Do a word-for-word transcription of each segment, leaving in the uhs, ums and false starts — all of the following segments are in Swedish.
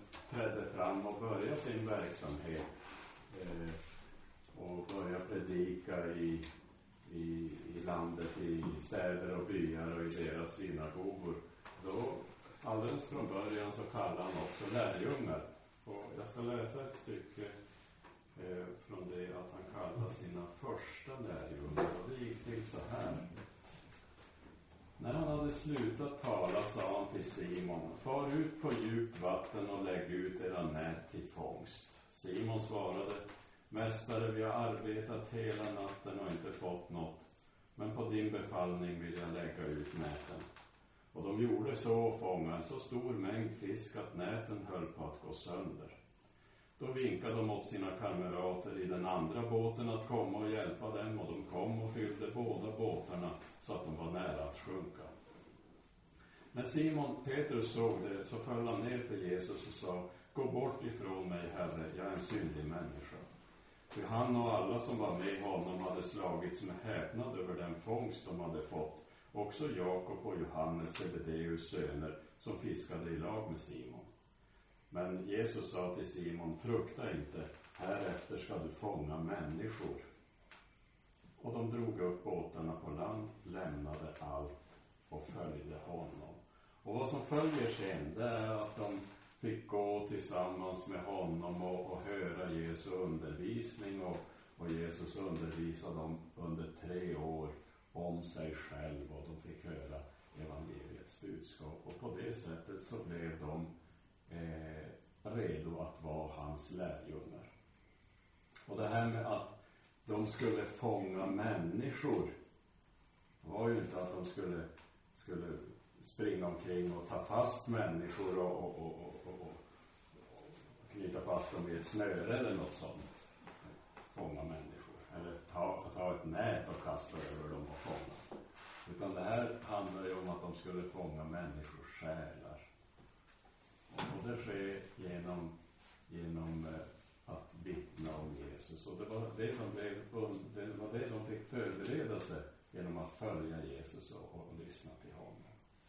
trädde fram och började sin verksamhet eh, och började predika i, i, i landet, i städer och byar och i deras synagogor, då alldeles från början så kallar han också lärjungar. Och jag ska läsa ett stycke eh, från det att han kallar sina första lärjungar, och det gick till så här. När han hade slutat tala sa han till Simon: far ut på djupt vatten och lägg ut era nät till fångst. Simon svarade: mästare, vi har arbetat hela natten och inte fått något, men på din befallning vill jag lägga ut näten. Och de gjorde så och fångade en så stor mängd fisk att näten höll på att gå sönder. Då vinkade de åt sina kamrater i den andra båten att komma och hjälpa dem, och de kom och fyllde båda båtarna så att de var nära att sjunka. När Simon Petrus såg det så föll han ner för Jesus och sa: gå bort ifrån mig, Herre, jag är en syndig människa. För han och alla som var med honom hade slagits med häpnad över den fångst de hade fått. Också Jakob och Johannes, Sebedeus söner, som fiskade i lag med Simon. Men Jesus sa till Simon: frukta inte, härefter ska du fånga människor. Och de drog upp båtarna på land, lämnade allt och följde honom. Och vad som följer sen, det är att de fick gå tillsammans med honom och, och höra Jesu undervisning. Och, och Jesus undervisade dem under tre år om sig själv, och de fick höra evangeliets budskap. Och på det sättet så blev de eh, redo att vara hans lärjungar. Och det här med att de skulle fånga människor var ju inte att de skulle, skulle springa omkring och ta fast människor och, och, och, och, och, och knyta fast dem i ett snöre eller något sånt. Fånga människor. Eller ta, ta ett nät och kasta över dem och fånga. Utan det här handlar ju om att de skulle fånga människors själar. Och det sker genom, genom att vittna om Jesus. Och det var det de, blev, det var det de fick förbereda sig genom att följa Jesus och, och lyssna till honom.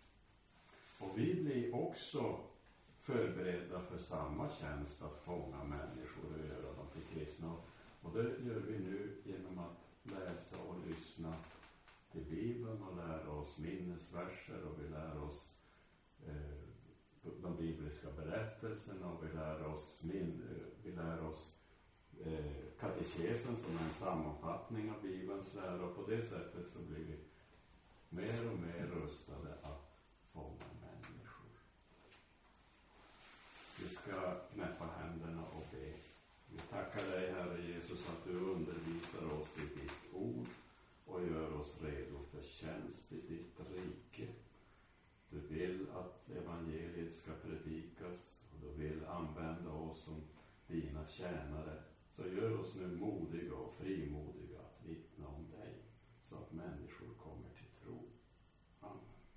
Och vi blir också förberedda för samma tjänst, att fånga människor och göra dem till kristna. Och det gör vi nu genom att läsa och lyssna till Bibeln och lära oss minnesverser, och vi lär oss eh, de bibliska berättelserna, och vi lär oss, min, vi lär oss eh, katekesen som är en sammanfattning av Bibelns lära, och på det sättet så blir vi mer och mer rustade att fånga människor. Vi ska knäppa händerna och be. Vi tackar dig, Herre Jesus, att du undervisar oss i ditt ord och gör oss redo för tjänst i ditt rike. Du vill att evangeliet ska predikas, och du vill använda oss som dina tjänare. Så gör oss nu modiga och frimodiga att vittna om dig, så att människor kommer till tro. Amen.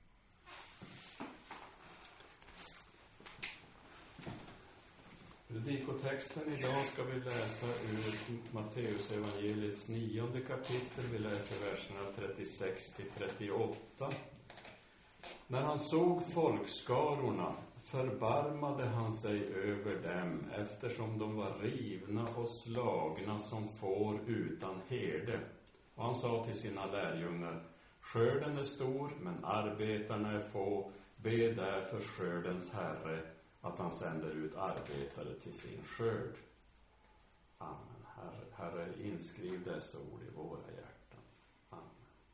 Predikotexten idag ska vi läsa ur Matteus evangeliets nionde kapitel. Vi läser verserna trettiosex till trettioåtta. När han såg folkskarorna förbarmade han sig över dem, eftersom de var rivna och slagna som får utan herde. Och han sa till sina lärjungar: skörden är stor, men arbetarna är få. Be därför skördens Herre att han sänder ut arbetare till sin skörd. Amen. Herre, Herre, inskriv dessa ord i våra hjärtan. Amen.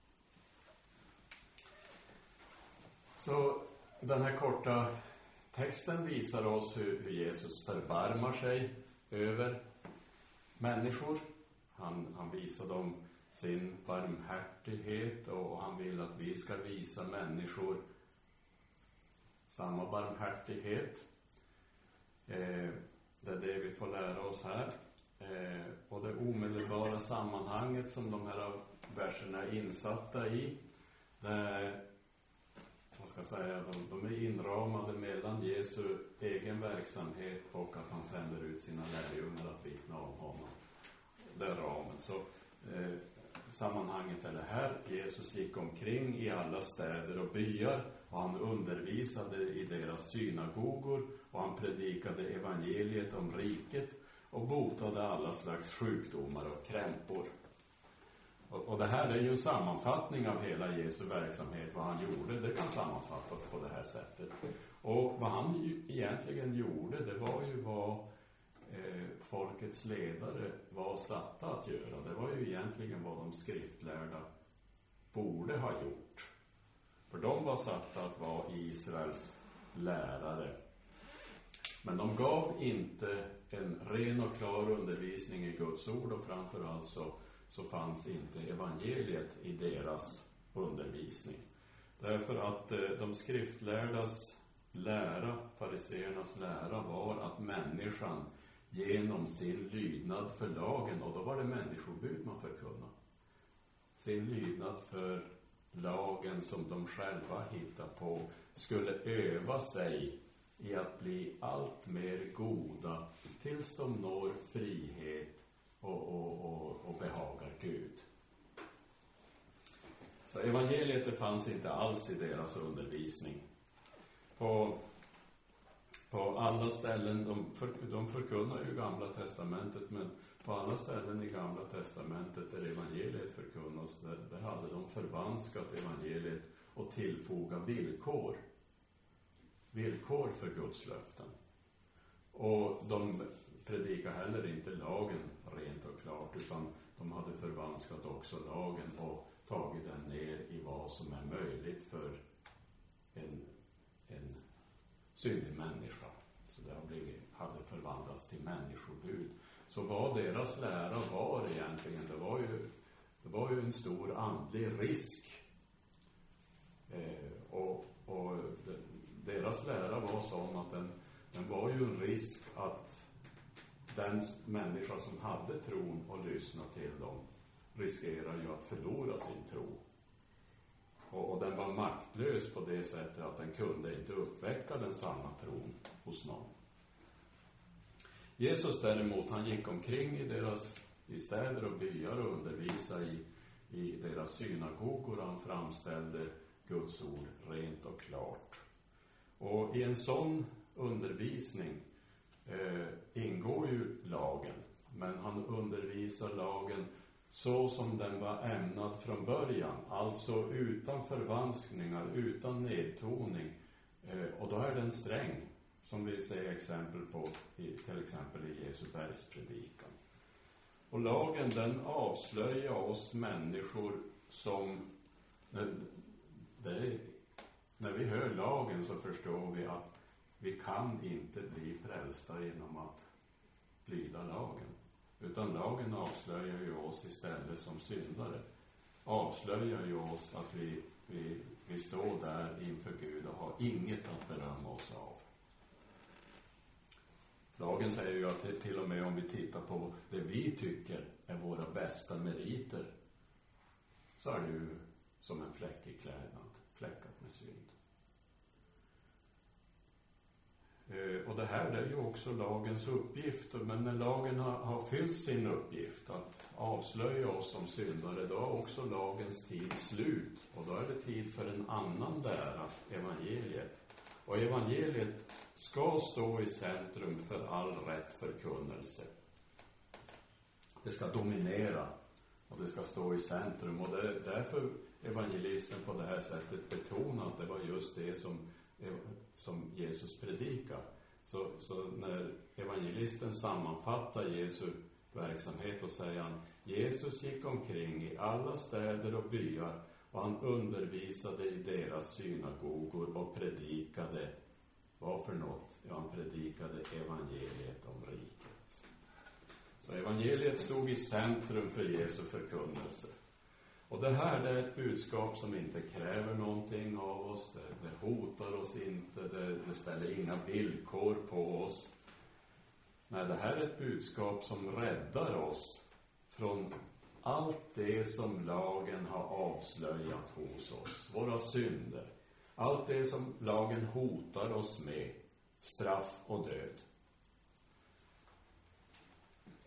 Så den här korta texten visar oss hur, hur Jesus förbarmar sig över människor. Han, han visar dem sin barmhärtighet, och han vill att vi ska visa människor samma barmhärtighet. Eh, det är det vi får lära oss här. Eh, och det omedelbara sammanhanget som de här verserna är insatta i, det är, vad ska jag säga, de, de är inramade mellan Jesu egen verksamhet och att han sänder ut sina lärjungar att vittna om honom. Det är ramen. Så eh, sammanhanget är det här: Jesus gick omkring i alla städer och byar, och han undervisade i deras synagogor, och han predikade evangeliet om riket och botade alla slags sjukdomar och krämpor. Och, och det här är ju en sammanfattning av hela Jesu verksamhet, vad han gjorde. Det kan sammanfattas på det här sättet. Och vad han ju egentligen gjorde, det var ju vad eh, folkets ledare var satta att göra. Det var ju egentligen vad de skriftlärda borde ha gjort. För de var satta att vara Israels lärare. Men de gav inte en ren och klar undervisning i Guds ord, och framförallt så, så fanns inte evangeliet i deras undervisning. Därför att eh, de skriftlärdas lära, fariseernas lära, var att människan genom sin lydnad för lagen, och då var det människobud man förkunnade, sin lydnad för lagen som de själva hittar på, skulle öva sig i att bli allt mer goda tills de når frihet och, och, och, och behagar Gud. Så evangeliet, det fanns inte alls i deras undervisning. På, på alla ställen, de, för, de förkunnar ju Gamla testamentet, men på alla ställen i Gamla testamentet där evangeliet förkunnas, där, där hade de förvanskat evangeliet och tillfoga villkor. Villkor för Guds löften. Och de predikade heller inte lagen rent och klart, utan de hade förvanskat också lagen och tagit den ner i vad som är möjligt för en, en syndig människa. Så det har blivit, hade förvandlats till människobud. Så vad deras lära var egentligen, det var ju, det var ju en stor andlig risk. Eh, och och det, deras lära var sån att den, den var ju en risk att den människa som hade tron och lyssnade till dem riskerar ju att förlora sin tro. Och, och den var maktlös på det sättet att den kunde inte uppväcka den sanna tron hos någon. Jesus däremot, han gick omkring i deras i städer och byar och undervisade i, i deras synagogor. Han framställde Guds ord rent och klart. Och i en sån undervisning eh, ingår ju lagen. Men han undervisar lagen så som den var ämnad från början. Alltså utan förvanskningar, utan nedtoning. Eh, och då är den sträng. Som vi ser exempel på i, till exempel i Jesu bergspredikan. Och lagen, den avslöjar oss människor som... När, det, när vi hör lagen så förstår vi att vi kan inte bli frälsta genom att lyda lagen. Utan lagen avslöjar ju oss istället som syndare. Avslöjar ju oss att vi, vi, vi står där inför Gud och har inget att berömma oss av. Lagen säger ju att till och med om vi tittar på det vi tycker är våra bästa meriter, så är det ju som en fläck i klädnad, fläckat med synd. Och det här är ju också lagens uppgift. Men när lagen har, har fyllt sin uppgift att avslöja oss som syndare, då är också lagens tid slut. Och då är det tid för en annan lära, evangeliet. Och evangeliet ska stå i centrum för all rätt förkunnelse. Det ska dominera och det ska stå i centrum. Och det är därför evangelisten på det här sättet betonar att det var just det som, som Jesus predikade. Så, så när evangelisten sammanfattar Jesu verksamhet och säger han: Jesus gick omkring i alla städer och byar och han undervisade i deras synagogor och predikade. Vad för något? Ja, han predikade evangeliet om riket. Så evangeliet stod i centrum för Jesu förkunnelse. Och det här, det är ett budskap som inte kräver någonting av oss. Det, det hotar oss inte. Det, det ställer inga villkor på oss. Nej, det här är ett budskap som räddar oss från allt det som lagen har avslöjat hos oss. Våra synder. Allt det som lagen hotar oss med. Straff och död.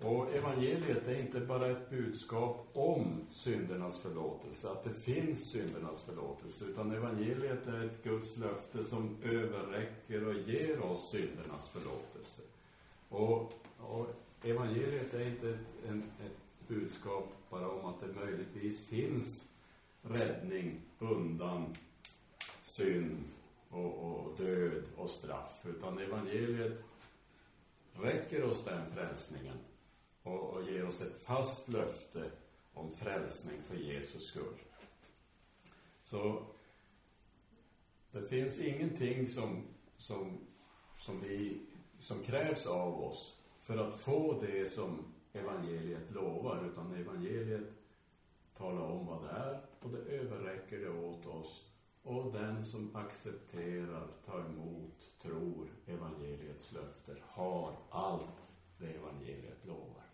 Och evangeliet är inte bara ett budskap om syndernas förlåtelse, att det finns syndernas förlåtelse, utan evangeliet är ett Guds löfte som överräcker och ger oss syndernas förlåtelse. Och, och evangeliet är inte ett, en, ett budskap bara om att det möjligtvis finns räddning undan synd och, och död och straff, utan evangeliet räcker oss den frälsningen och, och ger oss ett fast löfte om frälsning för Jesus skull. Så det finns ingenting som, som, som, vi, som krävs av oss för att få det som evangeliet lovar, utan evangeliet talar om vad det är och det överräcker det åt oss. Och den som accepterar, tar emot, tror evangeliets löfter har allt det evangeliet lovar.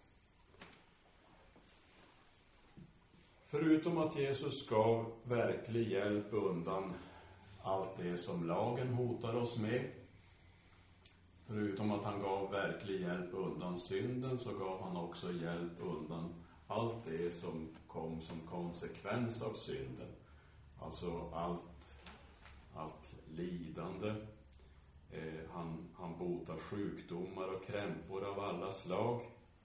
Förutom att Jesus gav verklig hjälp undan allt det som lagen hotar oss med, förutom att han gav verklig hjälp undan synden, så gav han också hjälp undan allt det som kom som konsekvens av synden. Alltså allt allt lidande. Eh, han, han botar sjukdomar och krämpor av alla slag.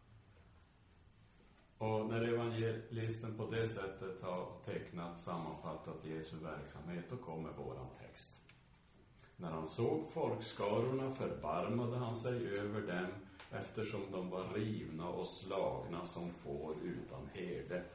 Och när evangelisten på det sättet har tecknat, sammanfattat Jesu verksamhet, då kommer våran text. När han såg folkskarorna förbarmade han sig över dem, eftersom de var rivna och slagna som får utan herde.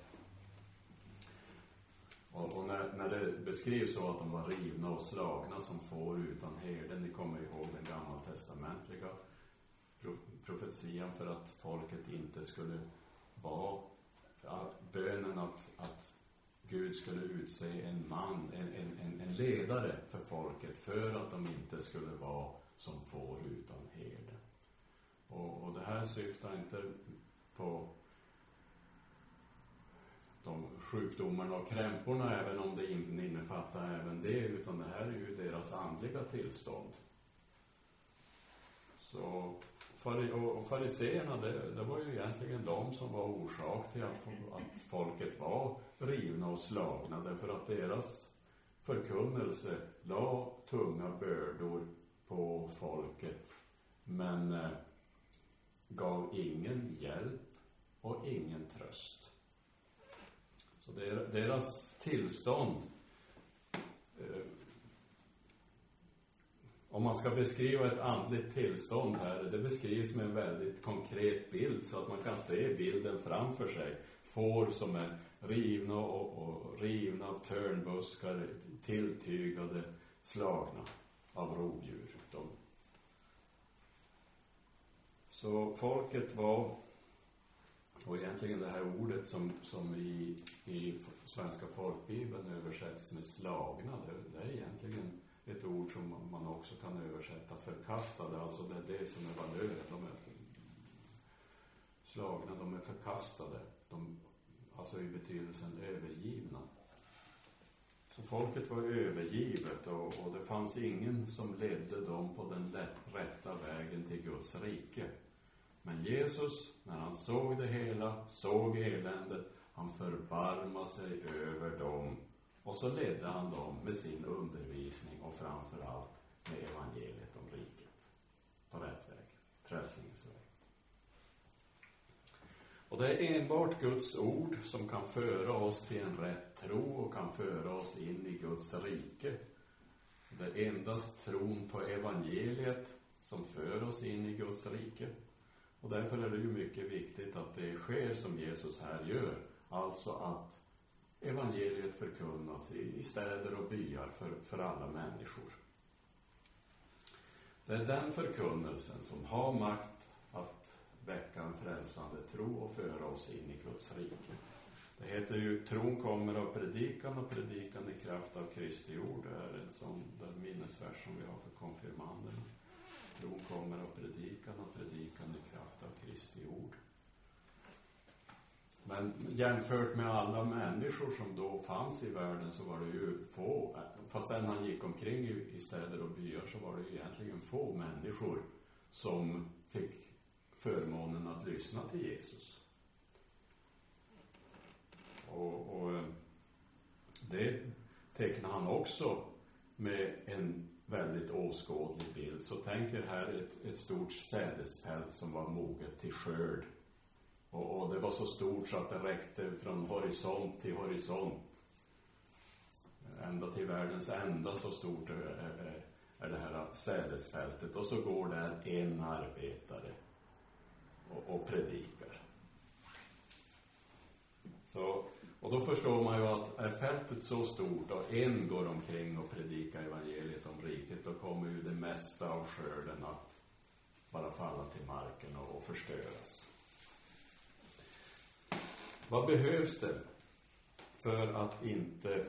Och, och när, när det beskrivs så att de var rivna och slagna som får utan herde, ni kommer ihåg den gammaltestamentliga profetian för att folket inte skulle vara, ja, bönen att, att Gud skulle utse en man, en, en, en ledare för folket, för att de inte skulle vara som får utan herde. Och, och det här syftar inte på de sjukdomarna och krämporna, även om det innefattar även det, utan det här är ju deras andliga tillstånd. Så och fariseerna, det, det var ju egentligen de som var orsak till att, att folket var rivna och slagna, därför att deras förkunnelse la tunga bördor på folket, men eh, gav ingen hjälp och ingen tröst. Så deras tillstånd, eh, om man ska beskriva ett andligt tillstånd här, det beskrivs med en väldigt konkret bild, så att man kan se bilden framför sig. Får som är rivna och, och rivna av törnbuskar, tilltygade, slagna av rovdjur. De. Så folket var, och egentligen det här ordet som, som i, i svenska folkbibeln översätts med slagna, det, det är egentligen ett ord som man också kan översätta förkastade, alltså det är det som är valören. De är slagna, de är förkastade, de, alltså i betydelsen övergivna. Så folket var övergivet, och, och det fanns ingen som ledde dem på den lätt, rätta vägen till Guds rike. Men Jesus, när han såg det hela, såg eländet, han förbarmade sig över dem. Och så ledde han dem med sin undervisning och framförallt med evangeliet om riket. På rätt väg, frälsningens väg. Och det är enbart Guds ord som kan föra oss till en rätt tro och kan föra oss in i Guds rike. Det är endast tron på evangeliet som för oss in i Guds rike. Och därför är det ju mycket viktigt att det sker som Jesus här gör. Alltså att evangeliet förkunnas i, i städer och byar för, för alla människor. Det är den förkunnelsen som har makt att väcka en frälsande tro och föra oss in i Guds rike. Det heter ju tron kommer av predikan och predikan i kraft av Kristi ord. Det är en sån den minnesvers som vi har för konfirmanderna. Tron kommer av predikan och predikan i kraft av Kristi ord. Men jämfört med alla människor som då fanns i världen så var det ju få, fastän han gick omkring i, i städer och byar, så var det ju egentligen få människor som fick förmånen att lyssna lyssna till Jesus. Och, och det tecknar han också med en väldigt åskådlig bild. Så tänk er här ett, ett stort sädesfält som var moget till skörd. Och, och det var så stort så att det räckte från horisont till horisont. Ända till världens ända, så stort är, är, är det här sädesfältet. Och så går där en arbetare och, och predikar. Så, och då förstår man ju att är fältet så stort och en går omkring och predikar evangeliet om riket, då kommer ju det mesta av skörden att bara falla till marken och, och förstöras. Vad behövs det för att inte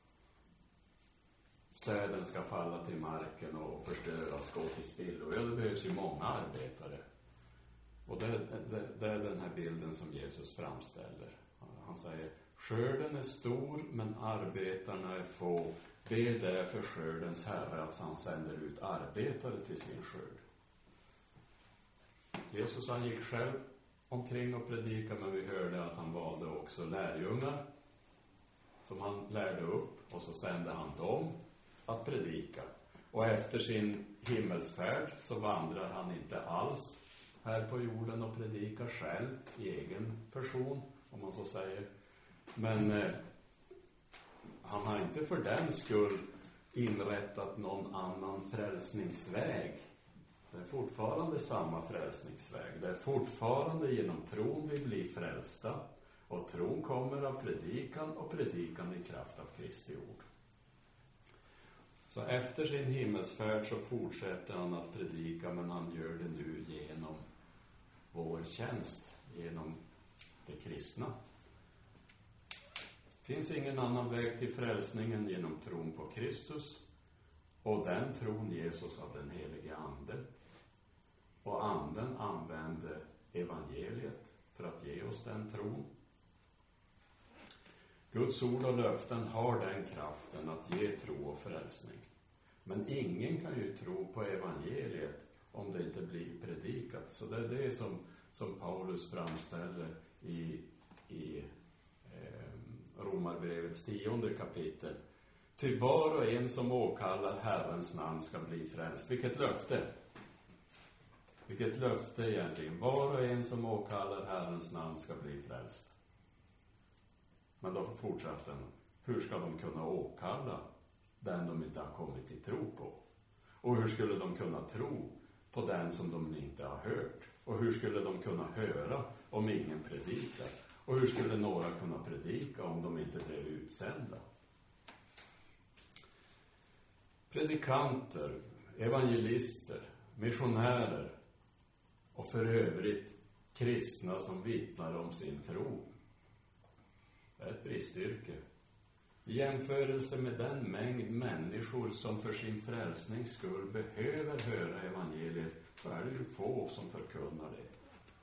säden ska falla till marken och förstöras, gå till spillo? Ja, det behövs ju många arbetare. Och det, det, det är den här bilden som Jesus framställer. Han säger, skörden är stor men arbetarna är få. Be därför skördens herre att han sänder ut arbetare till sin skörd. Jesus, han gick själv omkring och predikade, men vi hörde att han valde också lärjungar som han lärde upp, och så sände han dem att predika. Och efter sin himmelsfärd så vandrar han inte alls här på jorden och predikar själv i egen person, om man så säger. Men eh, han har inte för den skull inrättat någon annan frälsningsväg. Det är fortfarande samma frälsningsväg. Det är fortfarande genom tron vi blir frälsta. Och tron kommer av predikan, och predikan i kraft av Kristi ord. Så efter sin himmelsfärd så fortsätter han att predika, men han gör det nu genom vår tjänst, genom det kristna. Det finns ingen annan väg till frälsningen genom tron på Kristus, och den tron Jesus av den helige ande. Och anden använde evangeliet för att ge oss den tron. Guds ord och löften har den kraften att ge tro och frälsning. Men ingen kan ju tro på evangeliet om det inte blir predikat. Så det är det som, som Paulus framställer i, i eh, Romarbrevets tionde kapitel. Ty var och en som åkallar Herrens namn ska bli frälst. Vilket löfte! Vilket löfte egentligen. Var och en som åkallar Herrens namn ska bli frälst. Men då fortsätter den. Hur ska de kunna åkalla den de inte har kommit till tro på? Och hur skulle de kunna tro på den som de inte har hört? Och hur skulle de kunna höra om ingen predikar? Och hur skulle några kunna predika om de inte blev utsända? Predikanter, evangelister, missionärer och för övrigt kristna som vittnar om sin tro. Det är ett bristyrke. I jämförelse med den mängd människor som för sin frälsnings skull behöver höra evangeliet, så är det ju få som förkunnar det.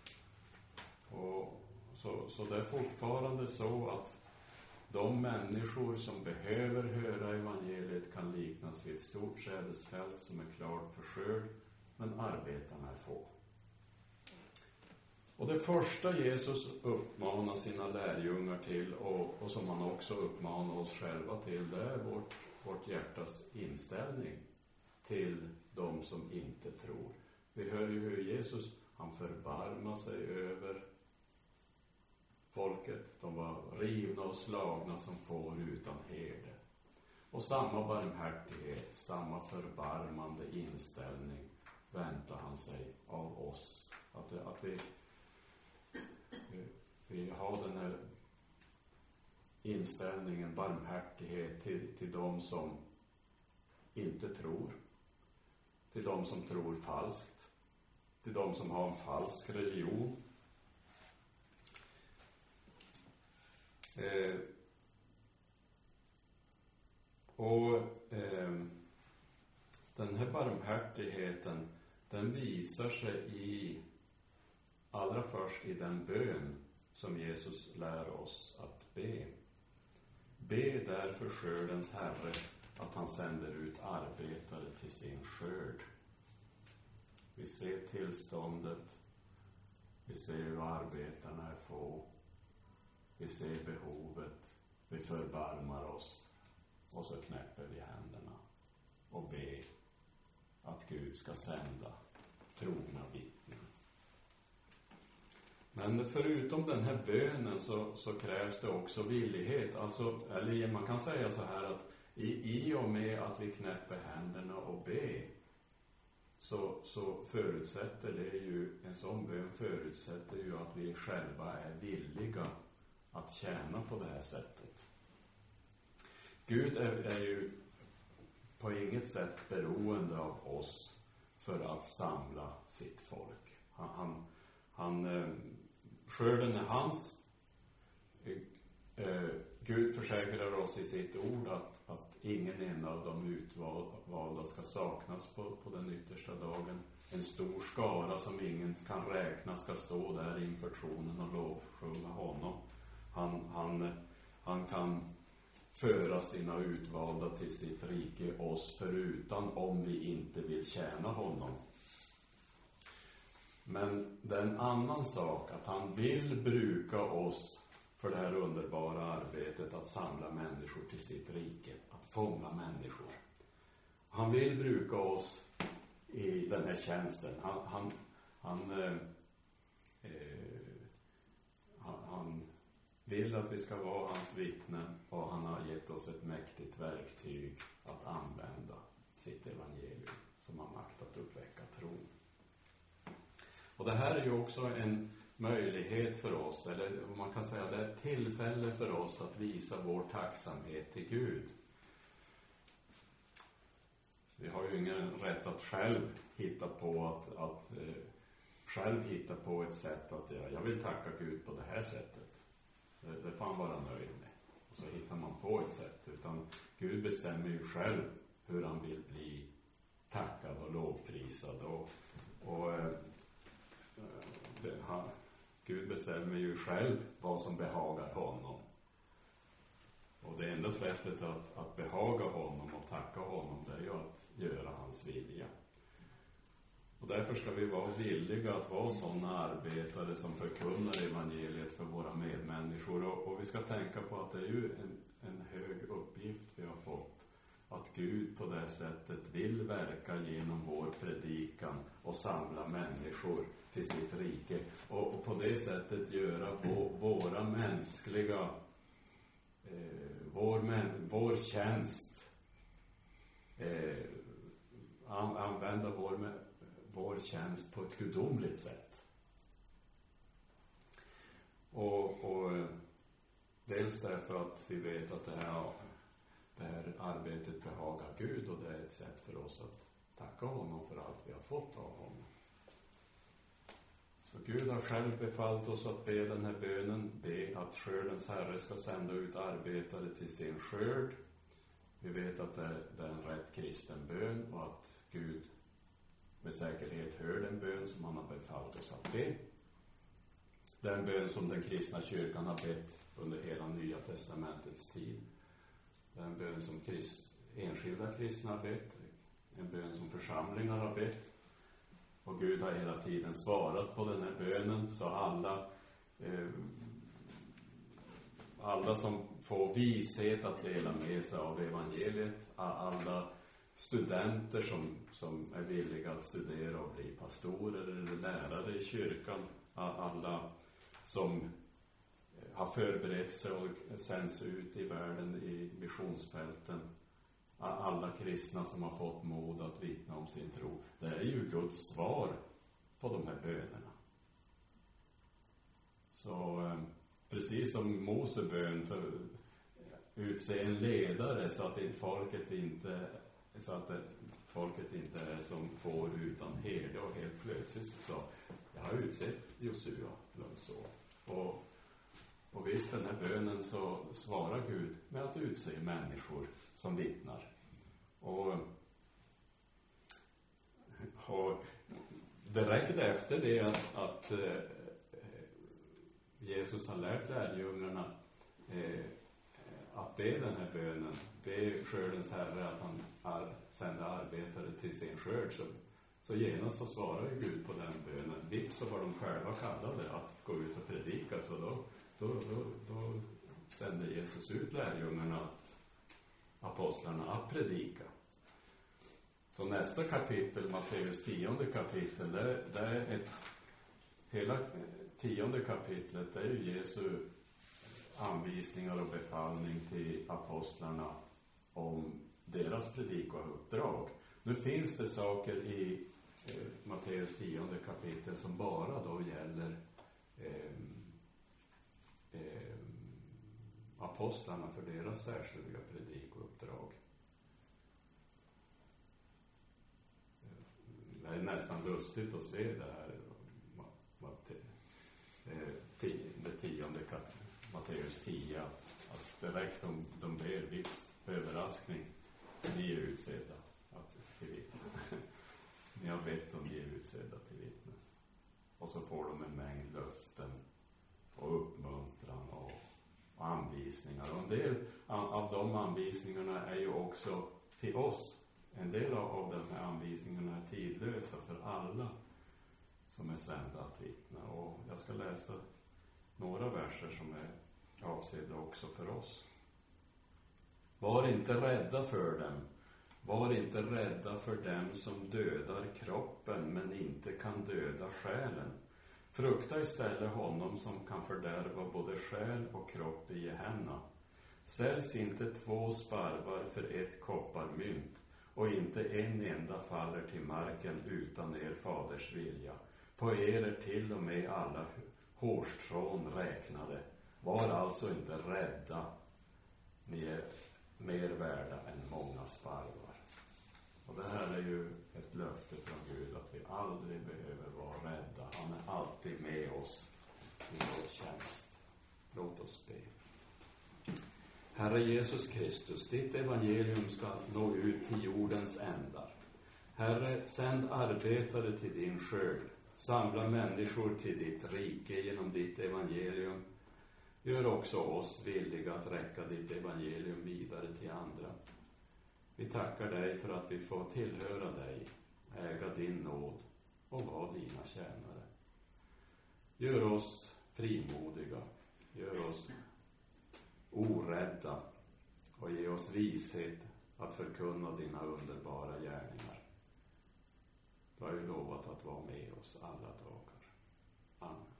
Och så, så det är fortfarande så att de människor som behöver höra evangeliet kan liknas vid ett stort sädesfält som är klart för skörd, men arbetarna är få. Och det första Jesus uppmanar sina lärjungar till, och, och som han också uppmanar oss själva till, det är vårt, vårt hjärtas inställning till de som inte tror. Vi hör ju hur Jesus, han förbarmar sig över folket. De var rivna och slagna som får utan herde. Och samma barmhärtighet, samma förbarmande inställning väntar han sig av oss. Att, det, att vi Vi har den här inställningen, barmhärtighet till, till de som inte tror. Till de som tror falskt. Till de som har en falsk religion. Eh, och eh, den här barmhärtigheten, den visar sig i allra först i den bön som Jesus lär oss att be. Be därför skördens herre att han sänder ut arbetare till sin skörd. Vi ser tillståndet Vi ser hur arbetarna är få. Vi ser behovet. Vi förbarmar oss. Och så knäpper vi händerna. Och ber att Gud ska sända trogna vittnen. Men förutom den här bönen så, så krävs det också villighet. Alltså, eller man kan säga så här att i, i och med att vi knäpper händerna och ber så, så förutsätter det ju, en sån bön förutsätter ju att vi själva är villiga att tjäna på det här sättet. Gud är, är ju på inget sätt beroende av oss för att samla sitt folk. Han, han, han eh, skörden är hans. Eh, Gud försäkrar oss i sitt ord att, att ingen en av de utvalda ska saknas på, på den yttersta dagen. En stor skara som ingen kan räkna ska stå där inför tronen och lovsjunga honom. Han, han, han kan föra sina utvalda till sitt rike, oss förutan, om vi inte vill tjäna honom. Men det är en annan sak att han vill bruka oss för det här underbara arbetet att samla människor till sitt rike, att fånga människor. Han vill bruka oss i den här tjänsten. Han, han, han, eh, eh, han, han vill att vi ska vara hans vittnen, och han har gett oss ett mäktigt verktyg att använda sitt evangelium som har makt att uppväcka tro. Och det här är ju också en möjlighet för oss, eller man kan säga det är ett tillfälle för oss att visa vår tacksamhet till Gud. Vi har ju ingen rätt att själv hitta på att, att eh, själv hitta på ett sätt att ja, jag vill tacka Gud på det här sättet. Det, det får han vara nöjd med. Och så hittar man på ett sätt. Utan Gud bestämmer ju själv hur han vill bli tackad och lovprisad. Och, och eh, det, han, Gud bestämmer ju själv vad som behagar honom. Och det enda sättet att, att behaga honom och tacka honom, det är ju att göra hans vilja. Och därför ska vi vara villiga att vara sådana arbetare som förkunnar evangeliet för våra medmänniskor. Och, och vi ska tänka på att det är ju en, en hög uppgift vi har fått. Att Gud på det sättet vill verka genom vår predikan och samla människor till sitt rike. Och, och på det sättet göra vår, våra mänskliga, eh, vår, män, vår tjänst, eh, an, använda vår, vår tjänst på ett gudomligt sätt. Och, och dels därför att vi vet att det här, det här arbetet behagar Gud, och det är ett sätt för oss att tacka honom för allt vi har fått av honom. Så Gud har själv befallt oss att be den här bönen, be att skördens Herre ska sända ut arbetare till sin skörd. Vi vet att det är, det är en rätt kristen bön, och att Gud med säkerhet hör den bön som han har befallt oss att be. Den bön som den kristna kyrkan har bett under hela Nya testamentets tid. Det är en bön som krist, enskilda kristna har bett, en bön som församlingar har bett. Och Gud har hela tiden svarat på den här bönen, så alla eh, alla som får vishet att dela med sig av evangeliet, alla studenter som, som är villiga att studera och bli pastorer eller lärare i kyrkan, alla som har förberett sig och sänds ut i världen i missionsfälten, alla kristna som har fått mod att vittna om sin tro. Det är ju Guds svar på de här bönerna. Så precis som Mose bön för utse en ledare så att folket inte så att folket inte är som får utan herde, och helt plötsligt så jag har utsett Josua så. Och Och visst, den här bönen så svarar Gud med att utse människor som vittnar. Och, och direkt efter det att, att eh, Jesus har lärt lärjungarna eh, att be den här bönen, be skördens Herre att han har sända arbetare till sin skörd, så, Så genast så svarar ju Gud på den bönen. Vips så var de själva kallade att gå ut och predika. Så då, då, då, då sände Jesus ut lärjungarna, att, apostlarna, att predika. Så nästa kapitel, Matteus tionde kapitel, det, det är ett, hela tionde kapitlet, det är ju Jesu anvisningar och befallning till apostlarna om deras predikouppdrag. Nu finns det saker i eh, Matteus tionde kapitel som bara då gäller eh, eh, apostlarna för deras särskilda predikouppdrag. Det är nästan lustigt att se det här, det tionde kapitlet, Matteus tio, att, att direkt de, de ber vips, överraskning, ni är utsedda att, till vittnen. Ni har bett om ni är utsedda till vittnen. Och så får de en mängd löften och uppmuntran och, och anvisningar. Och en del av de anvisningarna är ju också till oss. En del av de här anvisningarna är tidlösa för alla som är sända att vittna. Och jag ska läsa några verser som är avsedda också för oss. Var inte rädda för dem. Var inte rädda för dem som dödar kroppen men inte kan döda själen. Frukta istället honom som kan fördärva både själ och kropp i Gehenna. Säljs inte två sparvar för ett kopparmynt och inte en enda faller till marken utan er faders vilja. På er är till och med alla hårstrån räknade. Var alltså inte rädda. Ni är mer värda än många sparvar. Och det här är ju ett löfte från Gud att vi aldrig behöver vara rädda. Han är alltid med oss i vår tjänst. Låt oss be. Herre Jesus Kristus, ditt evangelium ska nå ut till jordens ändar. Herre, sänd arbetare till din skörd. Samla människor till ditt rike genom ditt evangelium. Gör också oss villiga att räcka ditt evangelium vidare till andra. Vi tackar dig för att vi får tillhöra dig, äga din nåd och vara dina tjänare. Gör oss frimodiga, gör oss orädda och ge oss vishet att förkunna dina underbara gärningar. Du har ju lovat att vara med oss alla dagar. Amen.